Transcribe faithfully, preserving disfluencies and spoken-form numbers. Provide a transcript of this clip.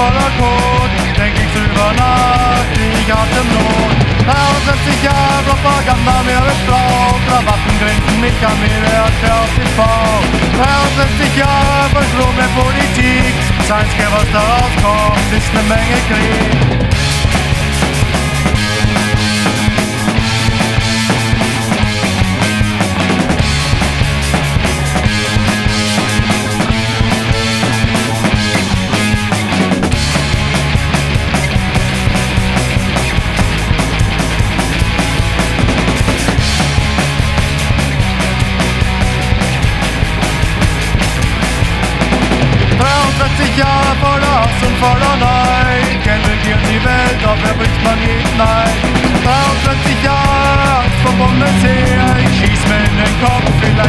voller Kot, denk ich drüber nach, ich Atemnot. dreiundsechzig Jahre Propaganda, mehr mit Blau, Krawatten grinsen mich an, mir auf T V. dreiundsechzig Jahre verschlungene Politik, Science, was daraus kommt, ist ne Menge Krieg. dreiundsechzig Jahre voller Hass und voller Neid, Geld regiert die Welt, doch wer bricht man jeden Neid. dreiundzwanzig Jahre Angst vom Bundesheer, ich schieß mir in den Kopf,